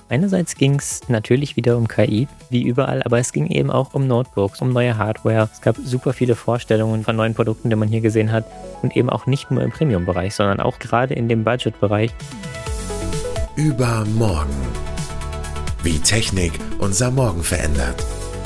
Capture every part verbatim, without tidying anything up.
Einerseits ging es natürlich wieder um K I, wie überall, aber es ging eben auch um Notebooks, um neue Hardware. Es gab super viele Vorstellungen von neuen Produkten, die man hier gesehen hat und eben auch nicht nur im Premium-Bereich, sondern auch gerade in dem Budget-Bereich. Übermorgen. Wie Technik unser Morgen verändert.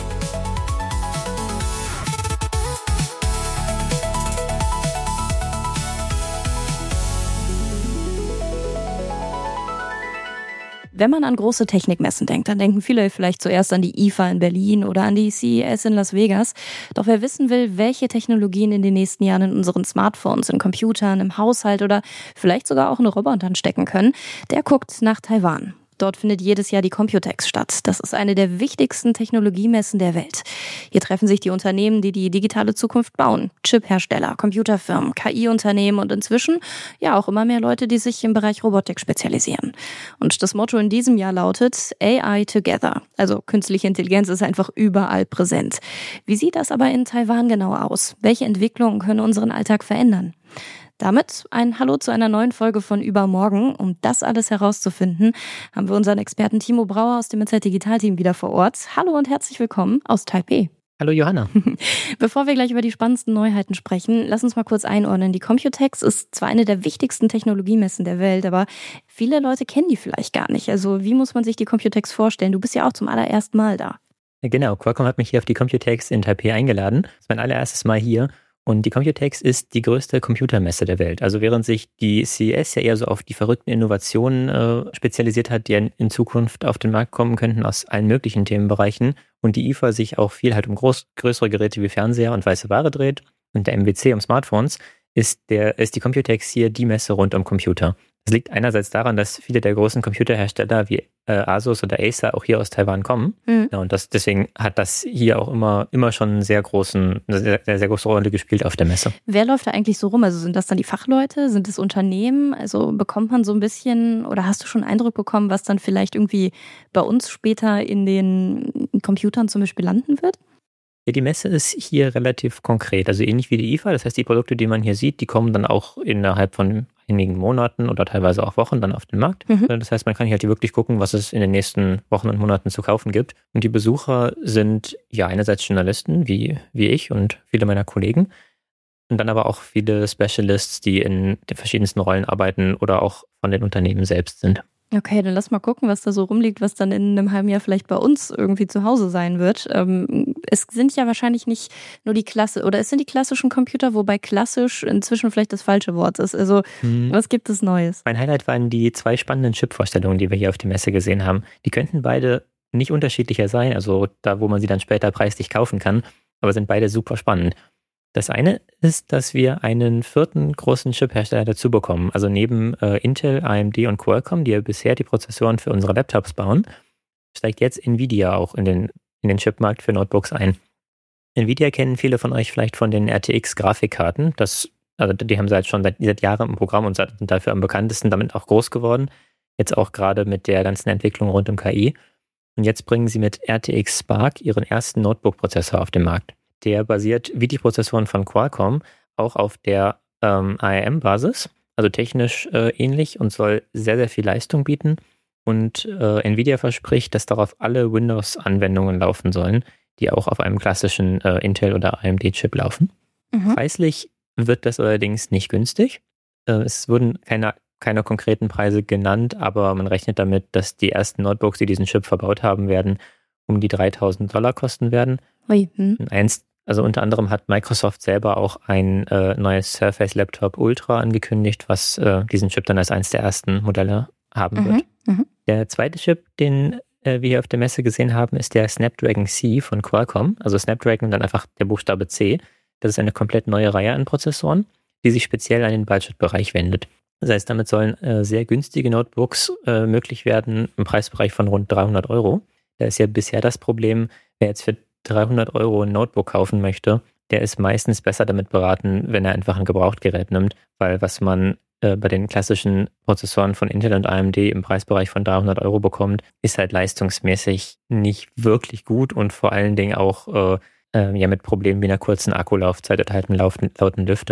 Wenn man an große Technikmessen denkt, dann denken viele vielleicht zuerst an die I F A in Berlin oder an die C E S in Las Vegas. Doch wer wissen will, welche Technologien in den nächsten Jahren in unseren Smartphones, in Computern, im Haushalt oder vielleicht sogar auch in Robotern stecken können, der guckt nach Taiwan. Dort findet jedes Jahr die Computex statt. Das ist eine der wichtigsten Technologiemessen der Welt. Hier treffen sich die Unternehmen, die die digitale Zukunft bauen. Chiphersteller, Computerfirmen, K I-Unternehmen und inzwischen ja auch immer mehr Leute, die sich im Bereich Robotik spezialisieren. Und das Motto in diesem Jahr lautet A I Together. Also künstliche Intelligenz ist einfach überall präsent. Wie sieht das aber in Taiwan genau aus? Welche Entwicklungen können unseren Alltag verändern? Damit ein Hallo zu einer neuen Folge von Übermorgen. Um das alles herauszufinden, haben wir unseren Experten Timo Brauer aus dem M Z Digital Team wieder vor Ort. Hallo und herzlich willkommen aus Taipei. Hallo Johanna. Bevor wir gleich über die spannendsten Neuheiten sprechen, lass uns mal kurz einordnen. Die Computex ist zwar eine der wichtigsten Technologiemessen der Welt, aber viele Leute kennen die vielleicht gar nicht. Also wie muss man sich die Computex vorstellen? Du bist ja auch zum allerersten Mal da. Genau, Qualcomm hat mich hier auf die Computex in Taipei eingeladen. Das ist mein allererstes Mal hier. Und die Computex ist die größte Computermesse der Welt. Also während sich die C E S ja eher so auf die verrückten Innovationen äh, spezialisiert hat, die in Zukunft auf den Markt kommen könnten aus allen möglichen Themenbereichen und die I F A sich auch viel halt um groß, größere Geräte wie Fernseher und weiße Ware dreht und der M W C um Smartphones, ist, der, ist die Computex hier die Messe rund um Computer. Das liegt einerseits daran, dass viele der großen Computerhersteller wie äh, Asus oder Acer auch hier aus Taiwan kommen. Mhm. Ja, und das, deswegen hat das hier auch immer, immer schon einen sehr großen, eine sehr, sehr, sehr große Rolle gespielt auf der Messe. Wer läuft da eigentlich so rum? Also sind das dann die Fachleute? Sind es Unternehmen? Also bekommt man so ein bisschen, oder hast du schon einen Eindruck bekommen, was dann vielleicht irgendwie bei uns später in den Computern zum Beispiel landen wird? Ja, die Messe ist hier relativ konkret, also ähnlich wie die I F A. Das heißt, die Produkte, die man hier sieht, die kommen dann auch innerhalb von einigen Monaten oder teilweise auch Wochen dann auf den Markt. Mhm. Das heißt, man kann hier halt wirklich gucken, was es in den nächsten Wochen und Monaten zu kaufen gibt. Und die Besucher sind ja einerseits Journalisten, wie, wie ich und viele meiner Kollegen. Und dann aber auch viele Specialists, die in den verschiedensten Rollen arbeiten oder auch von den Unternehmen selbst sind. Okay, dann lass mal gucken, was da so rumliegt, was dann in einem halben Jahr vielleicht bei uns irgendwie zu Hause sein wird. Ähm, es sind ja wahrscheinlich nicht nur die Klasse, oder es sind die klassischen Computer, wobei klassisch inzwischen vielleicht das falsche Wort ist. Also hm. Was gibt es Neues? Mein Highlight waren die zwei spannenden Chip-Vorstellungen, die wir hier auf der Messe gesehen haben. Die könnten beide nicht unterschiedlicher sein, also da, wo man sie dann später preislich kaufen kann, aber sind beide super spannend. Das eine ist, dass wir einen vierten großen Chip-Hersteller dazu bekommen. Also neben äh, Intel, A M D und Qualcomm, die ja bisher die Prozessoren für unsere Laptops bauen, steigt jetzt Nvidia auch in den, in den Chipmarkt für Notebooks ein. Nvidia kennen viele von euch vielleicht von den R T X-Grafikkarten. Das, also die haben sie halt schon seit, seit Jahren im Programm und sind dafür am bekanntesten, damit auch groß geworden. Jetzt auch gerade mit der ganzen Entwicklung rund um K I. Und jetzt bringen sie mit R T X Spark ihren ersten Notebook-Prozessor auf den Markt. Der basiert wie die Prozessoren von Qualcomm auch auf der ähm, A R M-Basis, also technisch äh, ähnlich und soll sehr, sehr viel Leistung bieten. Und äh, Nvidia verspricht, dass darauf alle Windows-Anwendungen laufen sollen, die auch auf einem klassischen äh, Intel- oder A M D-Chip laufen. Mhm. Preislich wird das allerdings nicht günstig. Äh, es wurden keine, keine konkreten Preise genannt, aber man rechnet damit, dass die ersten Notebooks, die diesen Chip verbaut haben werden, um die dreitausend Dollar kosten werden. Ui, hm. Eins, also unter anderem hat Microsoft selber auch ein äh, neues Surface Laptop Ultra angekündigt, was äh, diesen Chip dann als eines der ersten Modelle haben mhm, wird. Mhm. Der zweite Chip, den äh, wir hier auf der Messe gesehen haben, ist der Snapdragon C von Qualcomm. Also Snapdragon und dann einfach der Buchstabe C. Das ist eine komplett neue Reihe an Prozessoren, die sich speziell an den Budgetbereich wendet. Das heißt, damit sollen äh, sehr günstige Notebooks äh, möglich werden im Preisbereich von rund dreihundert Euro. Da ist ja bisher das Problem, wer jetzt für dreihundert Euro ein Notebook kaufen möchte, der ist meistens besser damit beraten, wenn er einfach ein Gebrauchtgerät nimmt, weil was man äh, bei den klassischen Prozessoren von Intel und A M D im Preisbereich von dreihundert Euro bekommt, ist halt leistungsmäßig nicht wirklich gut und vor allen Dingen auch äh, äh, ja mit Problemen wie einer kurzen Akkulaufzeit oder halt einem lauten, lauten Lüfter.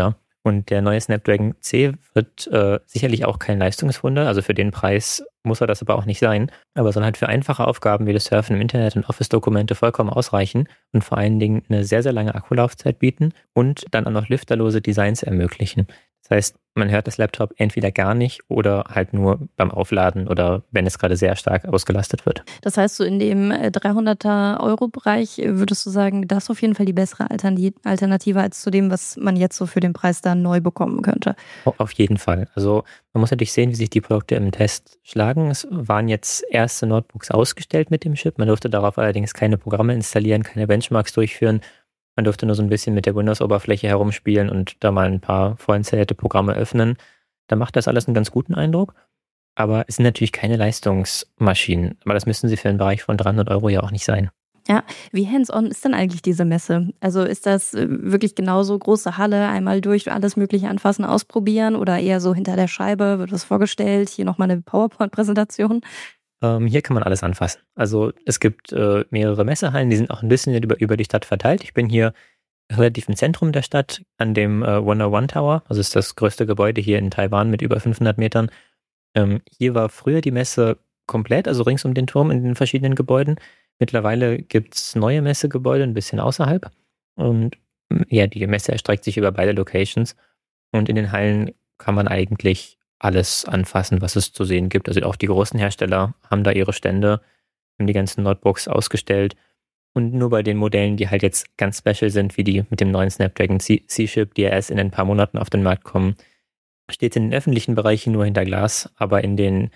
Und der neue Snapdragon C wird äh, sicherlich auch kein Leistungswunder. Also für den Preis muss er das aber auch nicht sein. Aber soll halt für einfache Aufgaben wie das Surfen im Internet und Office-Dokumente vollkommen ausreichen und vor allen Dingen eine sehr, sehr lange Akkulaufzeit bieten und dann auch noch lüfterlose Designs ermöglichen. Das heißt, man hört das Laptop entweder gar nicht oder halt nur beim Aufladen oder wenn es gerade sehr stark ausgelastet wird. Das heißt, so in dem dreihunderter Euro Bereich würdest du sagen, das ist auf jeden Fall die bessere Alternative als zu dem, was man jetzt so für den Preis dann neu bekommen könnte? Auf jeden Fall. Also man muss natürlich sehen, wie sich die Produkte im Test schlagen. Es waren jetzt erste Notebooks ausgestellt mit dem Chip. Man durfte darauf allerdings keine Programme installieren, keine Benchmarks durchführen. Man durfte nur so ein bisschen mit der Windows-Oberfläche herumspielen und da mal ein paar vorinstallierte Programme öffnen. Da macht das alles einen ganz guten Eindruck. Aber es sind natürlich keine Leistungsmaschinen. Aber das müssen sie für einen Bereich von dreihundert Euro ja auch nicht sein. Ja, wie hands-on ist denn eigentlich diese Messe? Also ist das wirklich genauso große Halle, einmal durch alles Mögliche anfassen, ausprobieren oder eher so hinter der Scheibe, wird was vorgestellt, hier nochmal eine PowerPoint-Präsentation? Ähm, hier kann man alles anfassen. Also es gibt äh, mehrere Messehallen, die sind auch ein bisschen über, über die Stadt verteilt. Ich bin hier relativ im Zentrum der Stadt an dem äh, hunderteins Tower. Also ist das größte Gebäude hier in Taiwan mit über fünfhundert Metern. Ähm, hier war früher die Messe komplett, also rings um den Turm in den verschiedenen Gebäuden. Mittlerweile gibt es neue Messegebäude ein bisschen außerhalb. Und ja, die Messe erstreckt sich über beide Locations. Und in den Hallen kann man eigentlich alles anfassen, was es zu sehen gibt. Also auch die großen Hersteller haben da ihre Stände, haben die ganzen Notebooks ausgestellt. Und nur bei den Modellen, die halt jetzt ganz special sind, wie die mit dem neuen Snapdragon C-Chip, die ja erst in ein paar Monaten auf den Markt kommen, steht es in den öffentlichen Bereichen nur hinter Glas, aber in den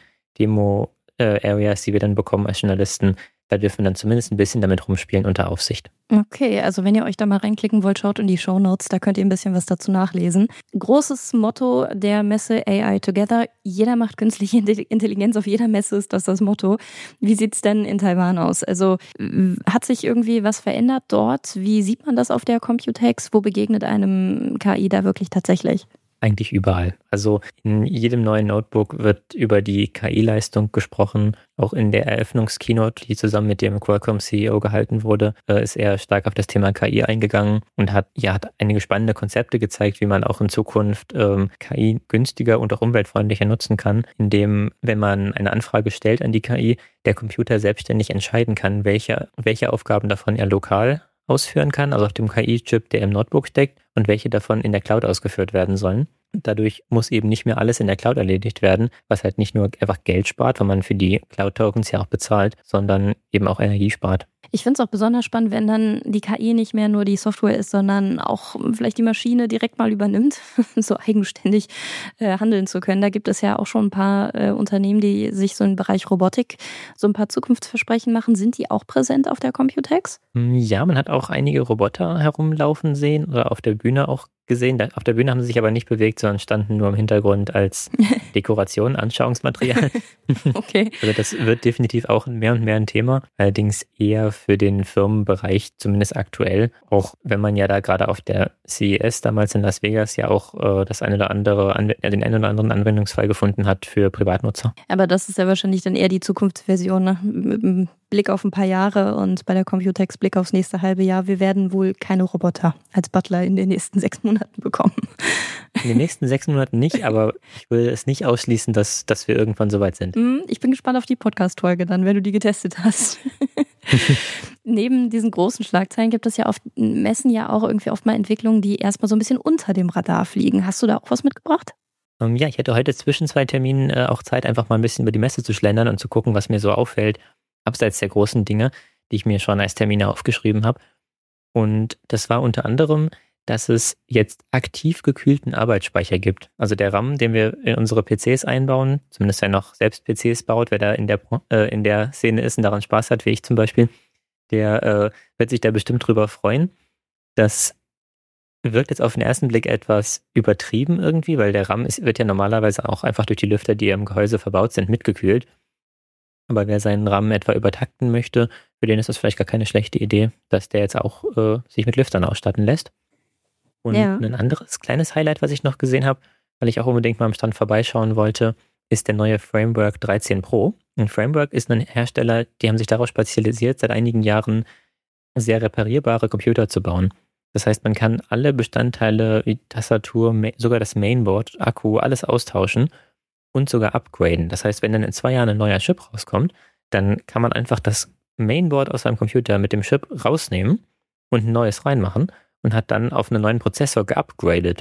Demo-Areas, die wir dann bekommen als Journalisten, da dürfen wir dann zumindest ein bisschen damit rumspielen unter Aufsicht. Okay, also wenn ihr euch da mal reinklicken wollt, schaut in die Shownotes, da könnt ihr ein bisschen was dazu nachlesen. Großes Motto der Messe A I Together, jeder macht künstliche Intelligenz, auf jeder Messe ist das das Motto. Wie sieht es denn in Taiwan aus? Also hat sich irgendwie was verändert dort? Wie sieht man das auf der Computex? Wo begegnet einem K I da wirklich tatsächlich? Eigentlich überall. Also in jedem neuen Notebook wird über die K I-Leistung gesprochen. Auch in der Eröffnungskeynote, die zusammen mit dem Qualcomm-C E O gehalten wurde, ist er stark auf das Thema K I eingegangen und hat ja hat einige spannende Konzepte gezeigt, wie man auch in Zukunft ähm, K I günstiger und auch umweltfreundlicher nutzen kann, indem, wenn man eine Anfrage stellt an die K I, der Computer selbstständig entscheiden kann, welche, welche Aufgaben davon er lokal ausführen kann, also auf dem K I-Chip, der im Notebook steckt, und welche davon in der Cloud ausgeführt werden sollen. Dadurch muss eben nicht mehr alles in der Cloud erledigt werden, was halt nicht nur einfach Geld spart, weil man für die Cloud-Tokens ja auch bezahlt, sondern eben auch Energie spart. Ich finde es auch besonders spannend, wenn dann die K I nicht mehr nur die Software ist, sondern auch vielleicht die Maschine direkt mal übernimmt, so eigenständig äh, handeln zu können. Da gibt es ja auch schon ein paar äh, Unternehmen, die sich so im Bereich Robotik so ein paar Zukunftsversprechen machen. Sind die auch präsent auf der Computex? Ja, man hat auch einige Roboter herumlaufen sehen oder auf der Bühne auch gesehen. Auf der Bühne haben sie sich aber nicht bewegt, sondern standen nur im Hintergrund als Dekoration, Anschauungsmaterial. Okay. Also das wird definitiv auch mehr und mehr ein Thema. Allerdings eher für den Firmenbereich, zumindest aktuell. Auch wenn man ja da gerade auf der C E S damals in Las Vegas ja auch äh, das eine oder andere, äh, den einen oder anderen Anwendungsfall gefunden hat für Privatnutzer. Aber das ist ja wahrscheinlich dann eher die Zukunftsversion, ne? Mit einem Blick auf ein paar Jahre und bei der Computex Blick aufs nächste halbe Jahr. Wir werden wohl keine Roboter als Butler in den nächsten sechs Monaten bekommen. In den nächsten sechs Monaten nicht, aber ich will es nicht ausschließen, dass, dass wir irgendwann soweit sind. Ich bin gespannt auf die Podcast-Folge dann, wenn du die getestet hast. Neben diesen großen Schlagzeilen gibt es ja auf Messen ja auch irgendwie oft mal Entwicklungen, die erstmal so ein bisschen unter dem Radar fliegen. Hast du da auch was mitgebracht? Um, ja, ich hätte heute zwischen zwei Terminen äh, auch Zeit, einfach mal ein bisschen über die Messe zu schlendern und zu gucken, was mir so auffällt, abseits der großen Dinge, die ich mir schon als Termine aufgeschrieben habe. Und das war unter anderem, dass es jetzt aktiv gekühlten Arbeitsspeicher gibt. Also der RAM, den wir in unsere P Cs einbauen, zumindest wer noch selbst P Cs baut, wer da in der, äh, in der Szene ist und daran Spaß hat, wie ich zum Beispiel, der äh, wird sich da bestimmt drüber freuen. Das wirkt jetzt auf den ersten Blick etwas übertrieben irgendwie, weil der RAM ist, wird ja normalerweise auch einfach durch die Lüfter, die im Gehäuse verbaut sind, mitgekühlt. Aber wer seinen RAM etwa übertakten möchte, für den ist das vielleicht gar keine schlechte Idee, dass der jetzt auch äh, sich mit Lüftern ausstatten lässt. Und ja. Ein anderes kleines Highlight, was ich noch gesehen habe, weil ich auch unbedingt mal am Stand vorbeischauen wollte, ist der neue Framework dreizehn Pro. Ein Framework ist ein Hersteller, die haben sich darauf spezialisiert, seit einigen Jahren sehr reparierbare Computer zu bauen. Das heißt, man kann alle Bestandteile wie Tastatur, sogar das Mainboard, Akku, alles austauschen und sogar upgraden. Das heißt, wenn dann in zwei Jahren ein neuer Chip rauskommt, dann kann man einfach das Mainboard aus seinem Computer mit dem Chip rausnehmen und ein neues reinmachen und hat dann auf einen neuen Prozessor geupgradet.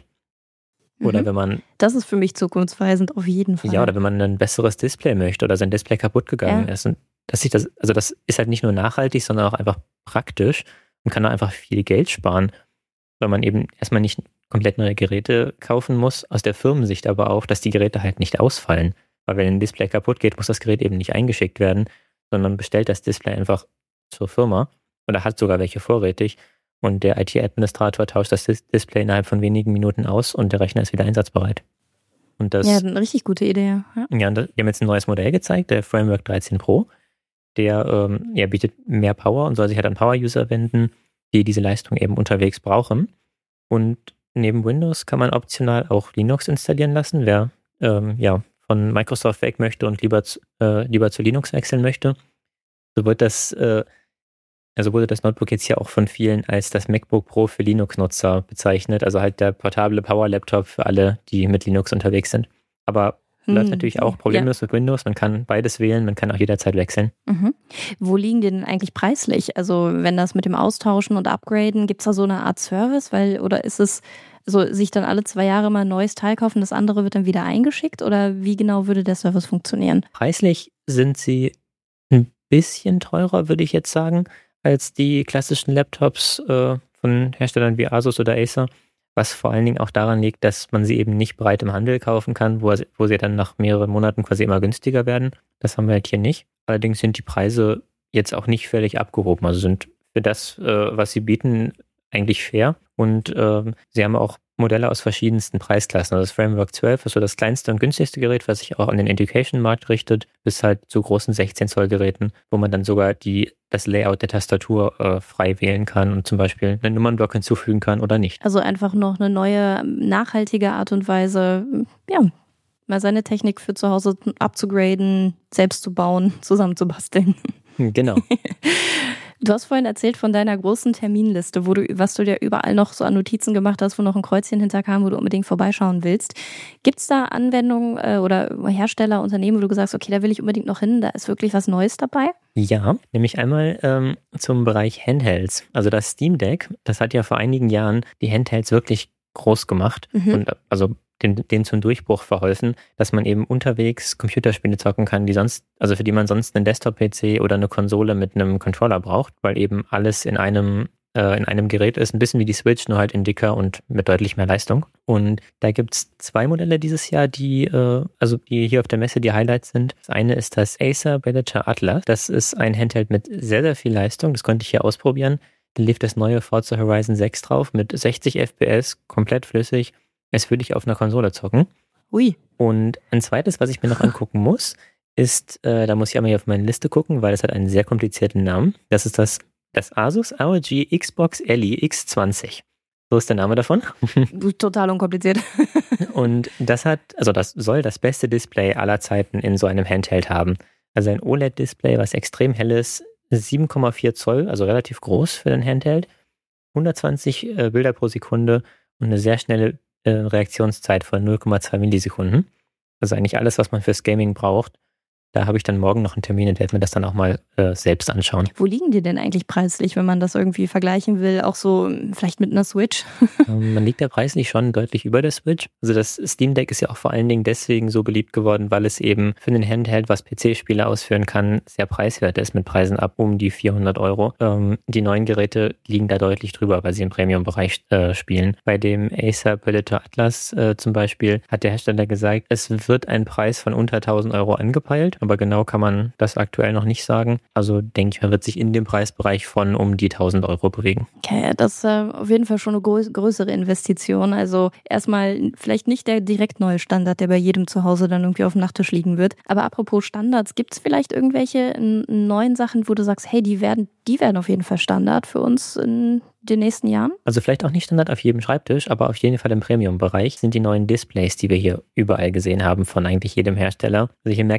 Oder Mhm. wenn man, Das ist für mich zukunftsweisend auf jeden Fall. ja, oder wenn man ein besseres Display möchte oder sein Display kaputt gegangen Ja. ist. Und dass sich das, also das ist halt nicht nur nachhaltig, sondern auch einfach praktisch und kann da einfach viel Geld sparen, weil man eben erstmal nicht komplett neue Geräte kaufen muss, aus der Firmensicht aber auch, dass die Geräte halt nicht ausfallen. Weil wenn ein Display kaputt geht, muss das Gerät eben nicht eingeschickt werden, sondern bestellt das Display einfach zur Firma oder hat sogar welche vorrätig und der I T-Administrator tauscht das Dis- Display innerhalb von wenigen Minuten aus und der Rechner ist wieder einsatzbereit. Und das, Ja, eine richtig gute Idee. Ja. ja, und das- die haben jetzt ein neues Modell gezeigt, der Framework dreizehn Pro. Der ähm, ja, bietet mehr Power und soll sich halt an Power-User wenden, die diese Leistung eben unterwegs brauchen. Und neben Windows kann man optional auch Linux installieren lassen, wer ähm, ja, von Microsoft weg möchte und lieber zu, äh, lieber zu Linux wechseln möchte. So wird das, äh, also wurde das Notebook jetzt hier auch von vielen als das MacBook Pro für Linux-Nutzer bezeichnet, also halt der portable Power-Laptop für alle, die mit Linux unterwegs sind. Aber läuft Hm, natürlich auch problemlos mit Windows, man kann beides wählen, man kann auch jederzeit wechseln. Mhm. Wo liegen die denn eigentlich preislich? Also wenn das mit dem Austauschen und Upgraden, gibt es da so eine Art Service? Weil, oder ist es so, sich dann alle zwei Jahre mal ein neues Teil kaufen, das andere wird dann wieder eingeschickt? Oder wie genau würde der Service funktionieren? Preislich sind sie ein bisschen teurer, würde ich jetzt sagen, als die klassischen Laptops äh, von Herstellern wie Asus oder Acer, was vor allen Dingen auch daran liegt, dass man sie eben nicht breit im Handel kaufen kann, wo, wo sie dann nach mehreren Monaten quasi immer günstiger werden. Das haben wir halt hier nicht. Allerdings sind die Preise jetzt auch nicht völlig abgehoben, also sind für das, äh, was sie bieten, eigentlich fair. Und ähm, sie haben auch Modelle aus verschiedensten Preisklassen. Also das Framework zwölf ist so das kleinste und günstigste Gerät, was sich auch an den Education-Markt richtet, bis halt zu großen sechzehn Zoll Geräten, wo man dann sogar die, das Layout der Tastatur äh, frei wählen kann und zum Beispiel einen Nummernblock hinzufügen kann oder nicht. Also einfach noch eine neue, nachhaltige Art und Weise, ja, mal seine Technik für zu Hause abzugraden, selbst zu bauen, zusammenzubasteln. Genau. Du hast vorhin erzählt von deiner großen Terminliste, wo du, was du dir überall noch so an Notizen gemacht hast, wo noch ein Kreuzchen hinterkam, wo du unbedingt vorbeischauen willst. Gibt es da Anwendungen äh, oder Hersteller, Unternehmen, wo du gesagt hast, okay, da will ich unbedingt noch hin, da ist wirklich was Neues dabei? Ja, nämlich einmal ähm, zum Bereich Handhelds. Also das Steam Deck, das hat ja vor einigen Jahren die Handhelds wirklich groß gemacht Mhm. und also den, den zum Durchbruch verholfen, dass man eben unterwegs Computerspiele zocken kann, die sonst, also für die man sonst einen Desktop-P C oder eine Konsole mit einem Controller braucht, weil eben alles in einem äh, in einem Gerät ist, ein bisschen wie die Switch, nur halt in dicker und mit deutlich mehr Leistung. Und da gibt es zwei Modelle dieses Jahr, die äh, also die hier auf der Messe die Highlights sind. Das eine ist das Acer Predator Atlas. Das ist ein Handheld mit sehr, sehr viel Leistung. Das konnte ich hier ausprobieren. Da lief das neue Forza Horizon sechs drauf mit sechzig F P S, komplett flüssig. Es würde ich auf einer Konsole zocken. Ui. Und ein zweites, was ich mir noch angucken muss, ist, äh, da muss ich einmal hier auf meine Liste gucken, weil es hat einen sehr komplizierten Namen. Das ist das, das Asus R O G Xbox Ellie X zwanzig. So ist der Name davon. Total unkompliziert. Und das hat, also das soll das beste Display aller Zeiten in so einem Handheld haben. Also ein O L E D-Display, was extrem hell ist, sieben Komma vier Zoll, also relativ groß für den Handheld, hundertzwanzig äh, Bilder pro Sekunde und eine sehr schnelle äh, Reaktionszeit von null Komma zwei Millisekunden. Also eigentlich alles, was man fürs Gaming braucht. Da habe ich dann morgen noch einen Termin und werde mir das dann auch mal äh, selbst anschauen. Wo liegen die denn eigentlich preislich, wenn man das irgendwie vergleichen will? Auch so vielleicht mit einer Switch? ähm, man liegt da preislich schon deutlich über der Switch. Also das Steam Deck ist ja auch vor allen Dingen deswegen so beliebt geworden, weil es eben für einen Handheld, was P C-Spiele ausführen kann, sehr preiswert ist mit Preisen ab um die vierhundert Euro. Ähm, die neuen Geräte liegen da deutlich drüber, weil sie im Premium-Bereich äh, spielen. Bei dem Acer Predator Atlas äh, zum Beispiel hat der Hersteller gesagt, es wird ein Preis von unter tausend Euro angepeilt, aber genau kann man das aktuell noch nicht sagen. Also denke ich, man wird sich in dem Preisbereich von um die tausend Euro bewegen. Okay, das ist äh, auf jeden Fall schon eine grö- größere Investition. Also erstmal vielleicht nicht der direkt neue Standard, der bei jedem zu Hause dann irgendwie auf dem Nachttisch liegen wird. Aber apropos Standards, gibt es vielleicht irgendwelche n- neuen Sachen, wo du sagst, hey, die werden, die werden auf jeden Fall Standard für uns in den nächsten Jahren? Also vielleicht auch nicht Standard auf jedem Schreibtisch, aber auf jeden Fall im Premium-Bereich sind die neuen Displays, die wir hier überall gesehen haben von eigentlich jedem Hersteller. Also hier merkt man, dass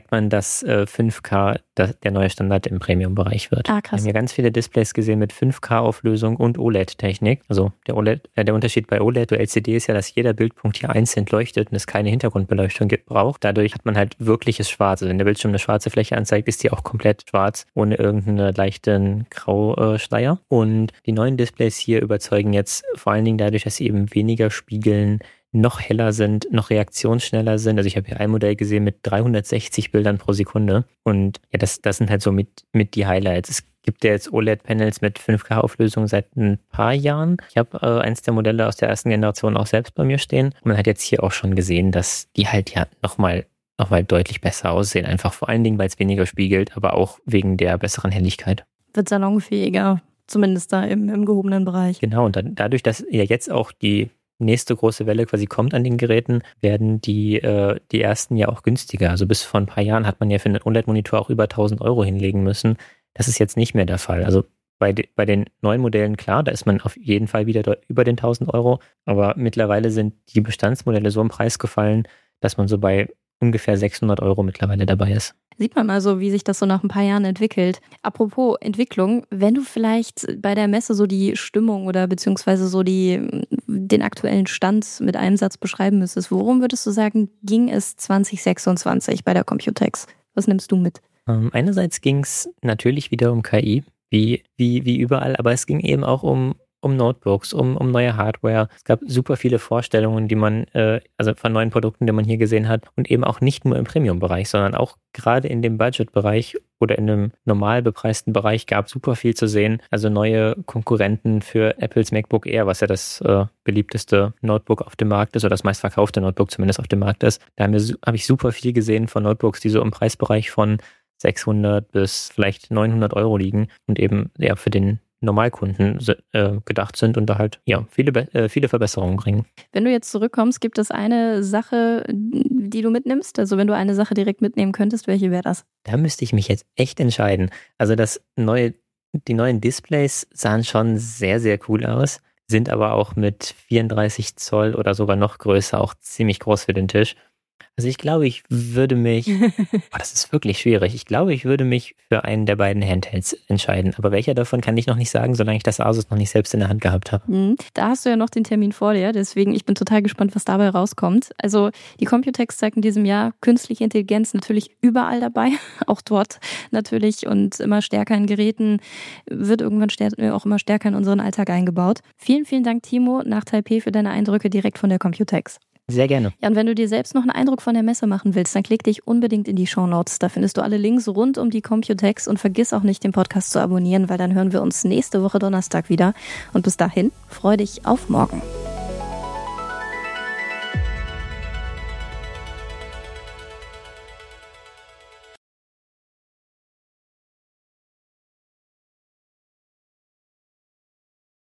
dass äh, fünf K das, der neue Standard im Premium-Bereich wird. Ah, krass. Wir haben ja ganz viele Displays gesehen mit fünf K-Auflösung und O L E D-Technik. Also der, O L E D, äh, der Unterschied bei O L E D und L C D ist ja, dass jeder Bildpunkt hier einzeln leuchtet und es keine Hintergrundbeleuchtung gibt, braucht. Dadurch hat man halt wirkliches Schwarz. Also wenn der Bildschirm eine schwarze Fläche anzeigt, ist die auch komplett schwarz, ohne irgendeinen leichten Grauschleier. Und die neuen Displays hier überzeugen jetzt vor allen Dingen dadurch, dass sie eben weniger spiegeln, noch heller sind, noch reaktionsschneller sind. Also ich habe hier ein Modell gesehen mit dreihundertsechzig Bildern pro Sekunde. Und ja, das, das sind halt so mit, mit die Highlights. Es gibt ja jetzt O L E D-Panels mit fünf K-Auflösung seit ein paar Jahren. Ich habe äh, eins der Modelle aus der ersten Generation auch selbst bei mir stehen. Und man hat jetzt hier auch schon gesehen, dass die halt ja nochmal noch mal deutlich besser aussehen. Einfach vor allen Dingen, weil es weniger spiegelt, aber auch wegen der besseren Helligkeit. Wird salonfähiger, zumindest da im, im gehobenen Bereich. Genau, und dann, dadurch, dass ja jetzt auch die nächste große Welle quasi kommt an den Geräten, werden die äh, die ersten ja auch günstiger. Also bis vor ein paar Jahren hat man ja für einen O L E D-Monitor auch über tausend Euro hinlegen müssen. Das ist jetzt nicht mehr der Fall. Also bei, de, bei den neuen Modellen, klar, da ist man auf jeden Fall wieder de- über den tausend Euro. Aber mittlerweile sind die Bestandsmodelle so im Preis gefallen, dass man so bei ungefähr sechshundert Euro mittlerweile dabei ist. Sieht man mal so, wie sich das so nach ein paar Jahren entwickelt. Apropos Entwicklung, wenn du vielleicht bei der Messe so die Stimmung oder beziehungsweise so die, den aktuellen Stand mit einem Satz beschreiben müsstest, worum würdest du sagen, ging es zwanzig sechsundzwanzig bei der Computex? Was nimmst du mit? Ähm, einerseits ging es natürlich wieder um K I, wie, wie, wie überall, aber es ging eben auch um um Notebooks, um, um neue Hardware. Es gab super viele Vorstellungen, die man, äh, also von neuen Produkten, die man hier gesehen hat und eben auch nicht nur im Premium-Bereich, sondern auch gerade in dem Budget-Bereich oder in einem normal bepreisten Bereich gab super viel zu sehen. Also neue Konkurrenten für Apples MacBook Air, was ja das äh, beliebteste Notebook auf dem Markt ist oder das meistverkaufte Notebook zumindest auf dem Markt ist. Da habe hab ich super viel gesehen von Notebooks, die so im Preisbereich von sechshundert bis vielleicht neunhundert Euro liegen und eben ja für den Normalkunden äh, gedacht sind und da halt ja viele, äh, viele Verbesserungen bringen. Wenn du jetzt zurückkommst, gibt es eine Sache, die du mitnimmst? Also wenn du eine Sache direkt mitnehmen könntest, welche wäre das? Da müsste ich mich jetzt echt entscheiden. Also das neue, die neuen Displays sahen schon sehr, sehr cool aus, sind aber auch mit vierunddreißig Zoll oder sogar noch größer auch ziemlich groß für den Tisch. Also ich glaube, ich würde mich, oh, das ist wirklich schwierig, ich glaube, ich würde mich für einen der beiden Handhelds entscheiden. Aber welcher davon kann ich noch nicht sagen, solange ich das Asus noch nicht selbst in der Hand gehabt habe. Mhm. Da hast du ja noch den Termin vor dir, deswegen ich bin total gespannt, was dabei rauskommt. Also die Computex zeigt in diesem Jahr künstliche Intelligenz natürlich überall dabei, auch dort natürlich und immer stärker in Geräten, wird irgendwann stär- auch immer stärker in unseren Alltag eingebaut. Vielen, vielen Dank, Timo, nach Taipei für deine Eindrücke direkt von der Computex. Sehr gerne. Ja, und wenn du dir selbst noch einen Eindruck von der Messe machen willst, dann klick dich unbedingt in die Shownotes. Da findest du alle Links rund um die Computex und vergiss auch nicht, den Podcast zu abonnieren, weil dann hören wir uns nächste Woche Donnerstag wieder. Und bis dahin, freu dich auf morgen.